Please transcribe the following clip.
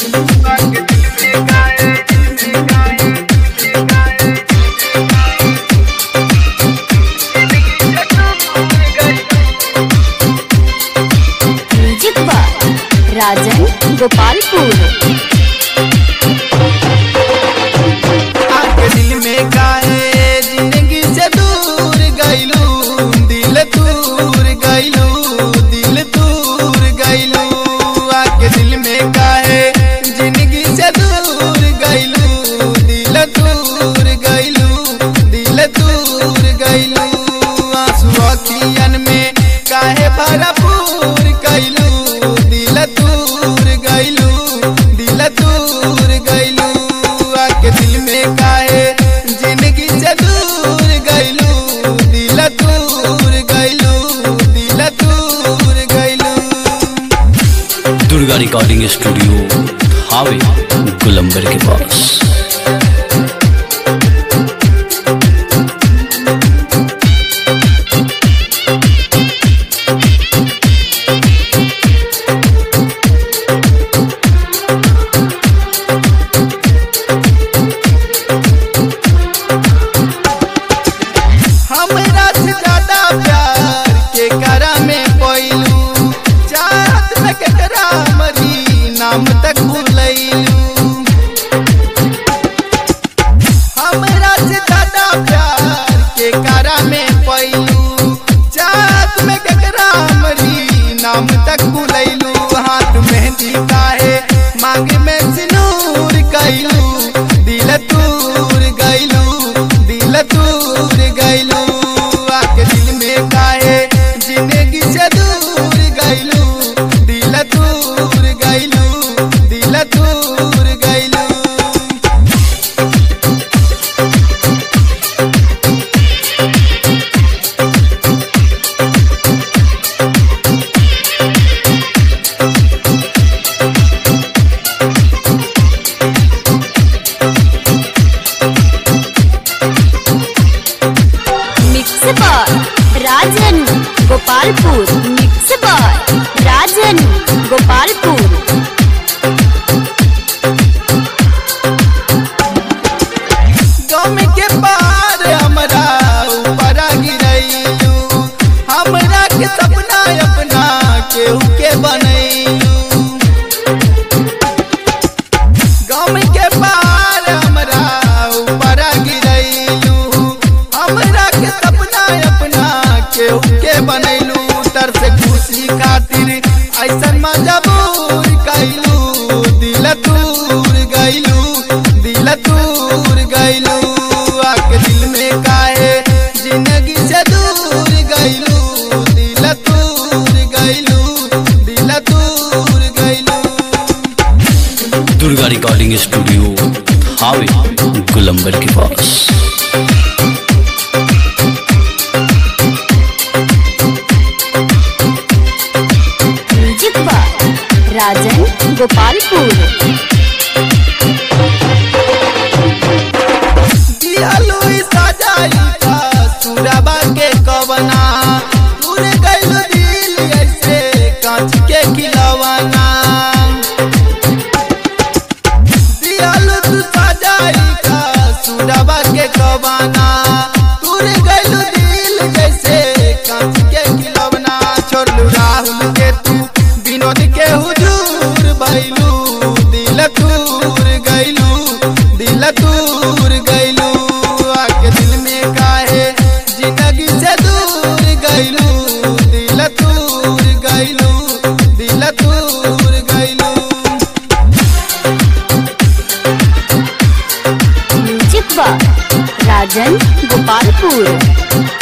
राजन गोपालपुर। आके दिल में काहे जिंदगी से दूर गइलू, दिल दूर गइलू, दिल दूर गइलू। आके दिल में काहे जिंदगी से दूर गइलू, दिल दूर गइलू, दिल दूर गइलू। आंसू अखियन में काहे भरपूर कइलू, दिल दूर गइलू, दिल दूर गइलू। आके दिल में काहे जिंदगी से दूर गइलू, दिल दूर गइलू, दिल दूर गइलू। दुर्गा रिकॉर्डिंग स्टूडियो हावे गुलंबर के पास। नाम तक भूलैलू, हमरा से ज्यादा प्यार के कारा में पैलू। चाहत में केकरा मरी नाम तक भूलैलू। हाथ मेहंदी काहे मांग में सिनूर कैलू, दिल दूर गइलू, दिल दूर गइलू। आके दिल में काहे जिंदगी से दूर गइलू, दिल दूर गइलू, दिल दूर गइलू। Mix bar Rajan Gopalpur, mix bar Rajan Gopalpur. गम के पार हमरा ऊपर गिरैलू, हमरा के सपना अपना केहू के बनैलू। गम के पार हमरा ऊपर गिरैलू, हमरा के सपना अपना केहू के बनैलू। तर से खुशी खातिर ऐसन मजबूर कैलू, दिल दूर गइलू, दिल दूर गइलू। आके दिल में काहे जिंदगी से दूर गइलू, दिल दूर गइलू, दिल दूर गइलू। दुर्गा रिकॉर्डिंग स्टूडियो हावे गुलंबर के पास। Music bar Rajan Gopalpur. दियालु सजाई का सुरबा के कवना, दूर गइलू दिल ऐसे कांच के खिलौना। दियालु तू सजाई का सुरबा के कवना, दूर गइलू दिल जैसे कांच के खिलौना। छोड़लू राहुल के तू विनोद के हुजूर भइलू, दिल दूर गइलू, दिल दूर गइलू। आके दिल में काहे जिंदगी से दूर गइलू, दिल दूर गइलू, दिल दूर गइलू। Music bar Rajan Gopalpur.